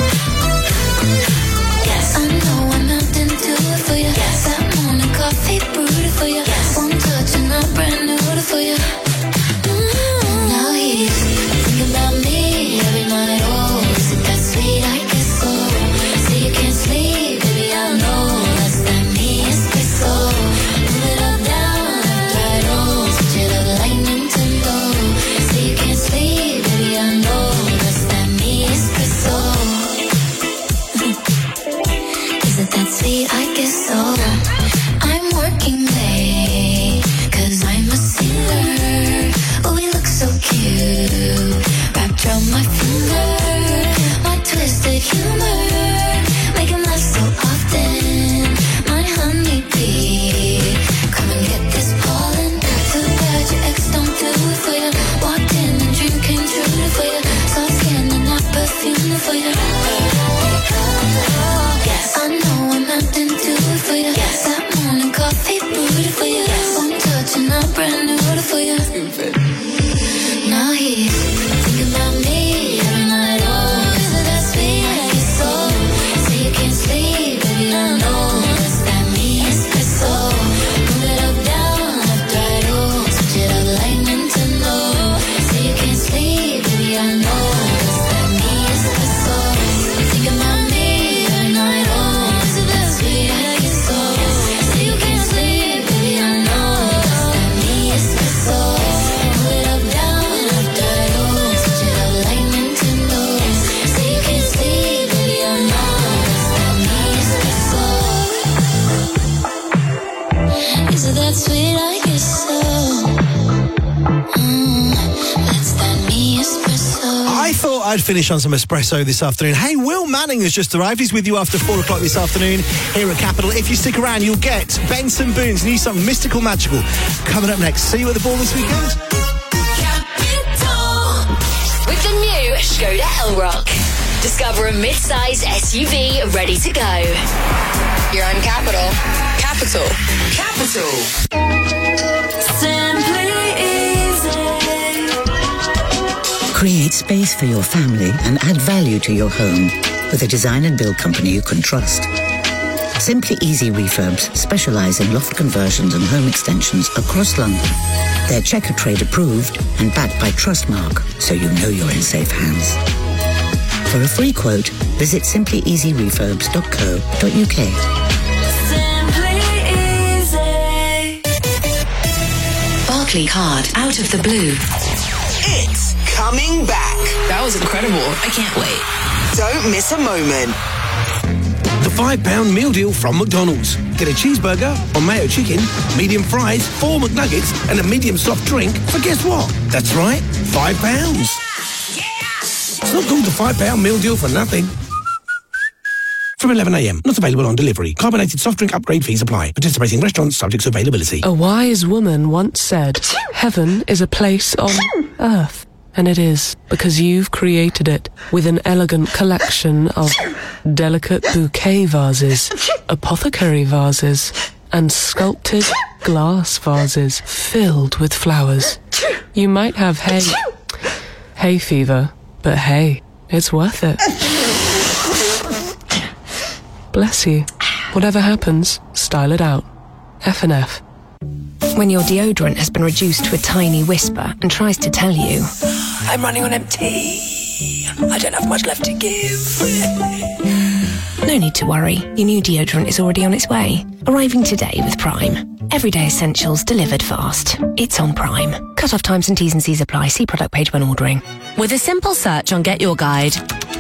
Yes, I know I'm out and do it for you. Yes, that morning coffee brewed for you. Yes, one touch and I'm brand new for you. Mm-hmm. Now he's thinking about me every night. Oh, is it that sweet? I guess so. Say you can't sleep, baby, I know that's that me espresso. Move it up, down, left, right, oh, switch it up like Nintendo. Say you can't sleep, baby, I know that's that me espresso. Is it that sweet? I guess so. I'm working late, cause I'm a singer. Oh, we look so cute, wrapped around my finger. My twisted humor, make him laugh so often. My honeybee, come and get this pollen. Too bad your ex don't do it for you. Walked in and dream came true for you. Soft skin and not perfume for you. Yes, I know I'm out and do it for you. Yes, that morning coffee brewed for you. One touch and I'm brand new for you. Now he's thinking about me every night. Oh, is it that sweet? I guess so. Say you can't sleep, baby, I know that's that me espresso. Move it up, down, left, right, oh, switch it up like Nintendo. Say you can't sleep, baby, I know that's that me espresso. Thinking about me every night. Oh, is it that sweet? I guess so. Say you can't sleep, baby, I know that's that me espresso. Move it up, down, left, right, oh, switch it up like Nintendo. Say you can't sleep, baby, I know that's that me espresso. Is it that sweet? I guess so. Mm, that's that me espresso. I thought I'd finish on some espresso this afternoon. Hey, Will Manning has just arrived. He's with you after four o'clock this afternoon here at Capital. If you stick around, you'll get Benson Boone's new song, Mystical Magical, coming up next. See you at the ball this weekend. With the new Skoda Elrock. Discover a mid-size S U V ready to go. You're on Capital. Capital. Capital. Simply easy. Create space for your family and add value to your home with a design and build company you can trust. Simply Easy Refurbs specialise in loft conversions and home extensions across London. They're Checker Trade approved and backed by Trustmark, so you know you're in safe hands. For a free quote, visit simply easy refurbs dot co dot uk. Simply easy. Barclay Card, out of the blue. It's coming back. That was incredible. I can't wait. Don't miss a moment. The five pound meal deal from McDonald's. Get a cheeseburger or mayo chicken, medium fries, four McNuggets, and a medium soft drink for guess what? That's right, five pounds. It's not called the five pound meal deal for nothing. From eleven a m. Not available on delivery. Carbonated soft drink upgrade fees apply. Participating restaurants subject to availability. A wise woman once said, heaven is a place on earth. And it is, because you've created it with an elegant collection of delicate bouquet vases, apothecary vases, and sculpted glass vases filled with flowers. You might have hay, hay fever, but hey, it's worth it. Bless you. Whatever happens, style it out. F and F. When your deodorant has been reduced to a tiny whisper and tries to tell you, I'm running on empty. I don't have much left to give. no need to worry. Your new deodorant is already on its way. Arriving today with Prime. Everyday essentials delivered fast. It's on Prime. Cut-off times and T's and C's apply. See product page when ordering. With a simple search on Get Your Guide,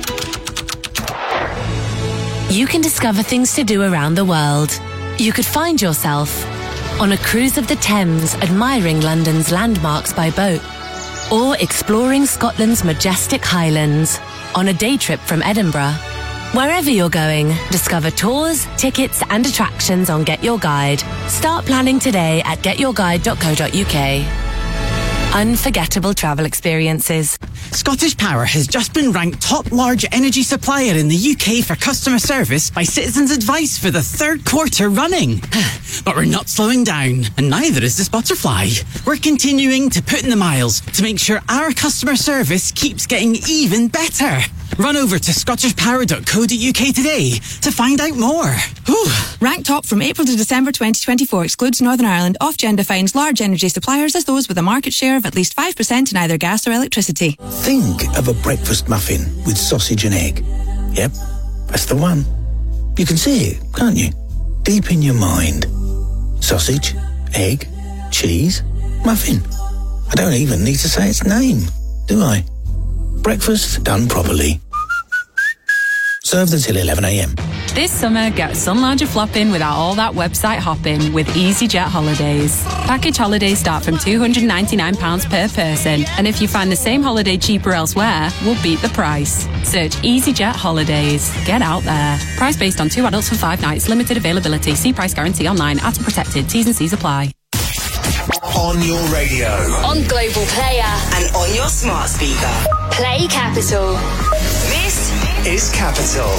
you can discover things to do around the world. You could find yourself on a cruise of the Thames, admiring London's landmarks by boat, or exploring Scotland's majestic Highlands on a day trip from Edinburgh. Wherever you're going, discover tours, tickets and attractions on Get Your Guide. Start planning today at get your guide dot co dot uk. Unforgettable travel experiences. Scottish Power has just been ranked top large energy supplier in the U K for customer service by Citizens Advice for the third quarter running. But we're not slowing down, and neither is this butterfly. We're continuing to put in the miles to make sure our customer service keeps getting even better. Run over to scottish power dot co dot U K today to find out more. Whew. Ranked top from April to December twenty twenty-four excludes Northern Ireland. Ofgem defines large energy suppliers as those with a market share of at least five percent in either gas or electricity. Think of a breakfast muffin with sausage and egg. Yep, that's the one. You can see it, can't you? Deep in your mind. Sausage, egg, cheese, muffin. I don't even need to say its name, do I? Breakfast done properly. Served until eleven a m. This summer, get Sun Larger flopping without all that website hopping with EasyJet Holidays. Package holidays start from two hundred ninety-nine pounds per person, and if you find the same holiday cheaper elsewhere, we'll beat the price. Search EasyJet Holidays. Get out there. Price based on two adults for five nights. Limited availability. See price guarantee online. Atom protected. T's and C's apply. On your radio. On Global Player. And on your smart speaker. Play Capital. This is Capital.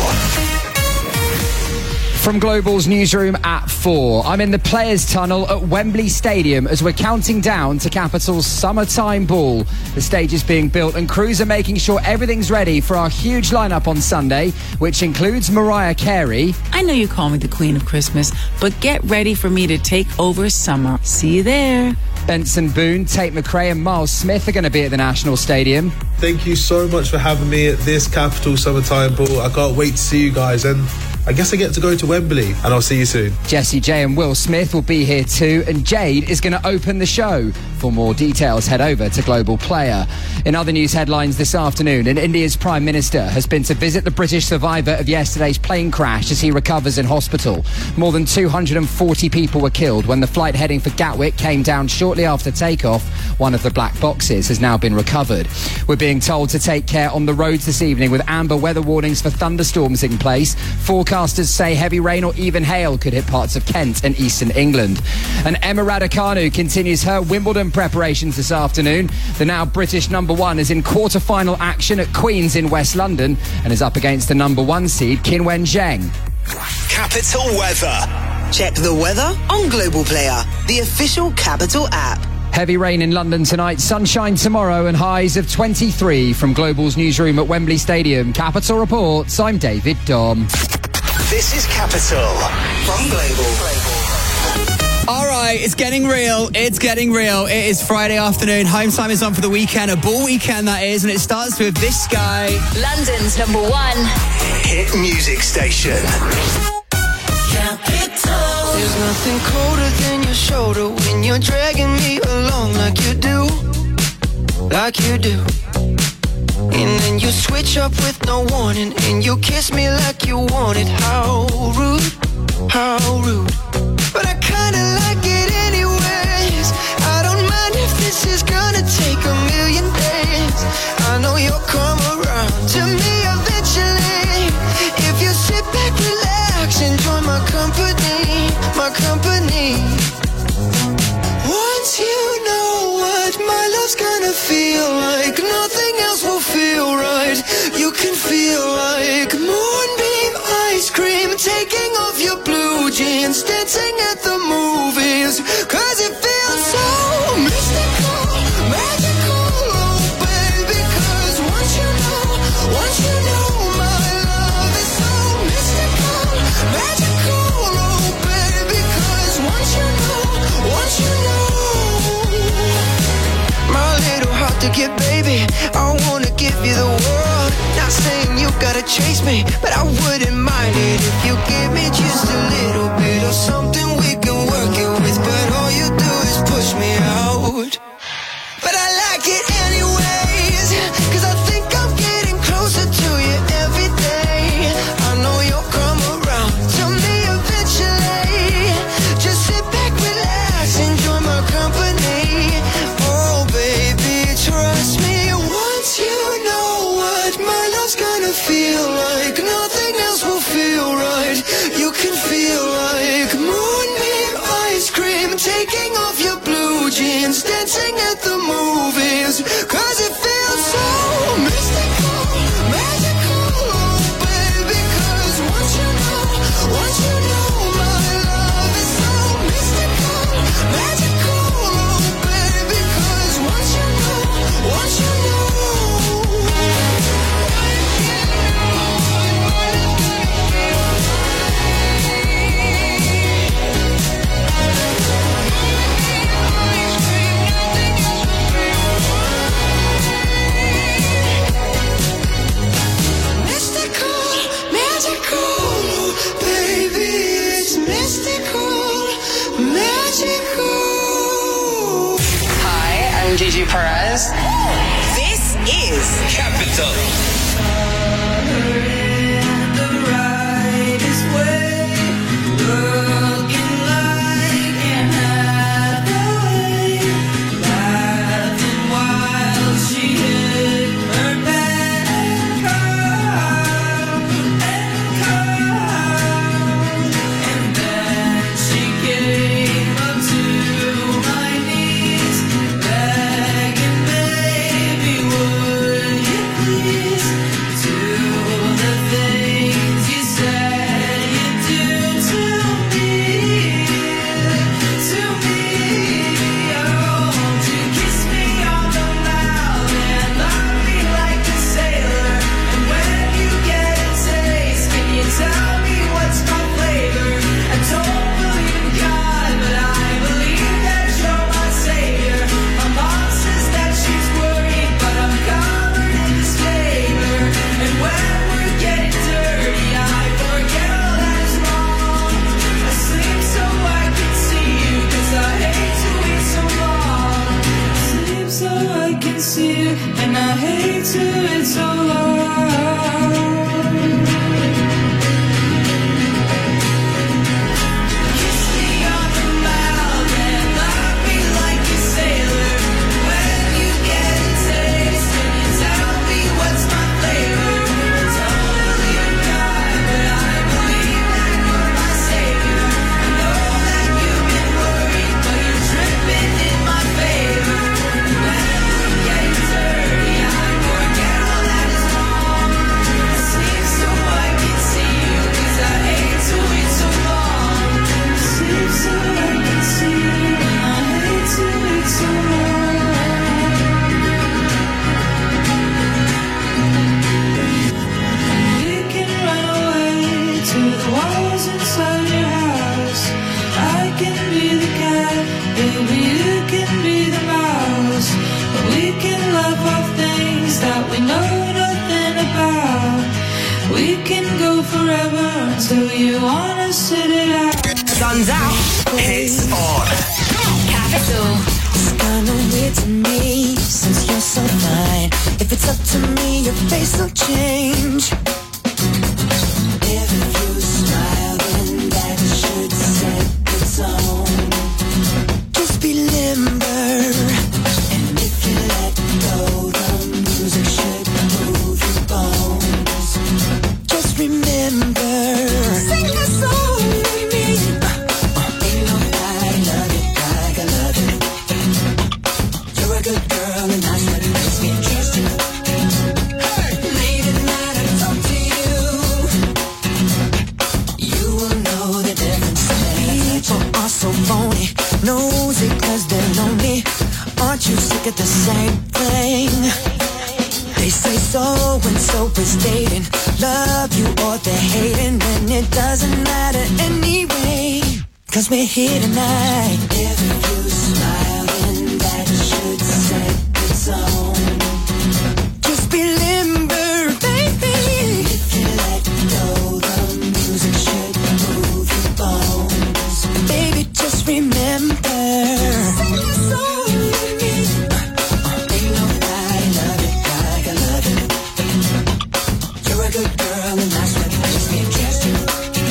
From Global's newsroom at four, I'm in the Players' Tunnel at Wembley Stadium as we're counting down to Capital's Summertime Ball. The stage is being built and crews are making sure everything's ready for our huge lineup on Sunday, which includes Mariah Carey. I know you call me the Queen of Christmas, but get ready for me to take over summer. See you there. Benson Boone, Tate McRae and Miles Smith are going to be at the National Stadium. Thank you so much for having me at this Capital Summertime Ball. I can't wait to see you guys, and I guess I get to go to Wembley, and I'll see you soon. Jessie J and Will Smith will be here too, and Jade is going to open the show. For more details, head over to Global Player. In other news headlines this afternoon, and India's Prime Minister has been to visit the British survivor of yesterday's plane crash as he recovers in hospital. More than two hundred forty people were killed when the flight heading for Gatwick came down shortly after takeoff. One of the black boxes has now been recovered. We're being told to take care on the roads this evening with amber weather warnings for thunderstorms in place. Forecasters say heavy rain or even hail could hit parts of Kent and eastern England. And Emma Raducanu continues her Wimbledon preparations this afternoon. The now British number one is in quarter-final action at Queen's in West London and is up against the number one seed Qinwen Zheng. Capital Weather. Check the weather on Global Player, the official Capital app. Heavy rain in London tonight, sunshine tomorrow and highs of twenty-three. From Global's newsroom at Wembley Stadium, Capital Reports, I'm David Dom. This is Capital from Global. All right, it's getting real. It's getting real. It is Friday afternoon. Home time is on for the weekend, a ball weekend that is, and it starts with this guy. London's number one hit music station. Capital. There's nothing colder than your shoulder when you're dragging me along like you do, like you do. And then you switch up with no warning, and you kiss me like you want it. How rude, how rude. But I kinda like it anyways. I don't mind if this is gonna take a million days. I know you'll come around to me eventually. If you sit back, relax, enjoy my company, my company. Once you know what my love's gonna feel like, nothing else will feel right. You can feel like moonbeam ice cream, taking off your blue jeans, dancing at the movies, cause it feels so mystical, magical, oh baby. Cause once you know, once you know my love is so mystical, magical, oh baby. Cause once you know, once you know, my little heart to get, baby, I wanna give you the world. Not saying you gotta chase me, but I wouldn't mind it if you give me just a little bit of something we can work it with. But all you do is push me out. But I like it anyways, cause I think I'm getting closer to you every day. I know you'll come around to me eventually. Just sit back, relax, enjoy my company. Oh baby, trust me. Once you know what my love's gonna feel like, nothing else will feel right. You can feel Hi, I'm Gigi Perez. This is Capital. We're here tonight. If you smile, then that should set the tone. Just be limber, baby. If you let go, the music should move your bones. Baby, just remember. Sing a song with me. Ain't nobody love it like I love it. You're a good girl, and that's what makes me trust you.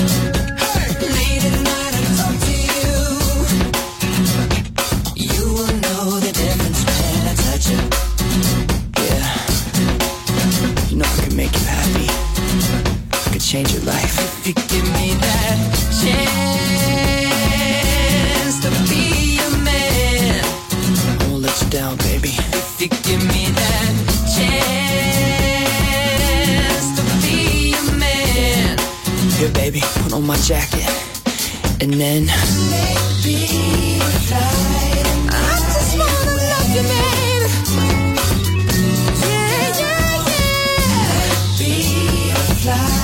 Change your life if you give me that chance to be a man. I won't let you down, baby. If you give me that chance to be a man. Here, baby, put on my jacket, and then maybe fly. I just wanna love you, baby. Yeah, yeah, yeah. Be a fly.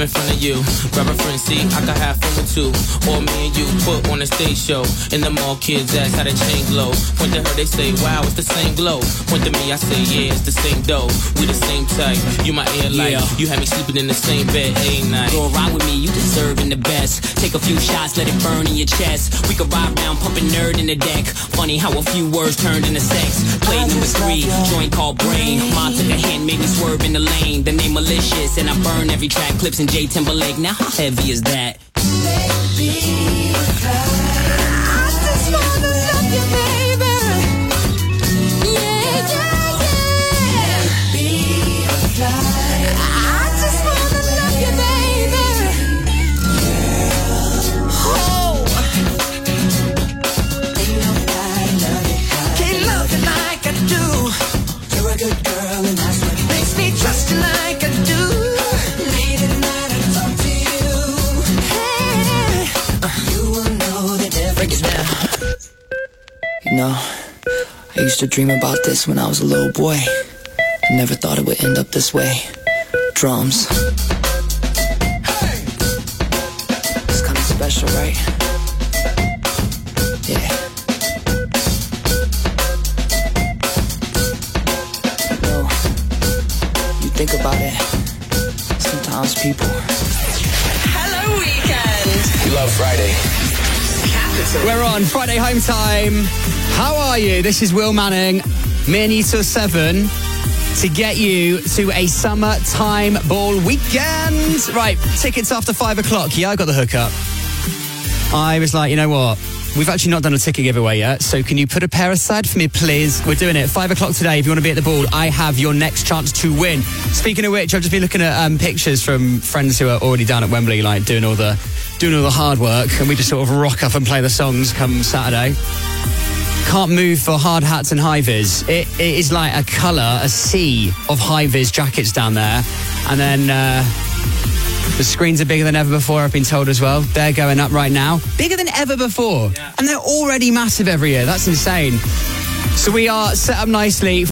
I'm in front of you. Grab a friend, see, I can have fun with two. Or me and you put on a stage show. In the mall, kids ask how the chain glow. Point to her, they say, wow, it's the same glow. Point to me, I say, yeah, it's the same dough. We the same type, you my air light. Yeah. You had me sleeping in the same bed every night. Go ride with me, you deserving the best. Take a few shots, let it burn in your chest. We could ride round, pumping nerd in the deck. Funny how a few words turned into sex. Play number three, joint called Brain. Mom took a hand, made me swerve in the lane. The name malicious, and I burn every track. Clips in J Timberlake, now how heavy is that? Baby, I just wanna love you, baby. Yeah, yeah, yeah. Be a fly. I just wanna love you, baby. Oh. Ain't nobody love you. Can't love you like I do. You're a good girl and that's what makes me trust you like I do. Late at night I talk to you. Hey, uh, you will know the difference. Break it down. You know, I used to dream about this when I was a little boy. I never thought it would end up this way. Drums. Hey. It's kind of special, right? Yeah. You know, you think about it, sometimes people... Hello, weekend. We love Friday. We're on Friday home time. How are you? This is Will Manning. Me and you till seven to get you to a summertime ball weekend. Right, tickets after five o'clock. Yeah, I got the hookup. I was like, you know what? We've actually not done a ticket giveaway yet, so can you put a pair aside for me, please? We're doing it. Five o'clock today. If you want to be at the ball, I have your next chance to win. Speaking of which, I've just been looking at um, pictures from friends who are already down at Wembley, like doing all the doing all the hard work, and we just sort of rock up and play the songs come Saturday. Can't move for hard hats and high-vis. It, it is like a colour, a sea of high-vis jackets down there. And then uh, the screens are bigger than ever before, I've been told as well. They're going up right now. Bigger than ever before. Yeah. And they're already massive every year. That's insane. So we are set up nicely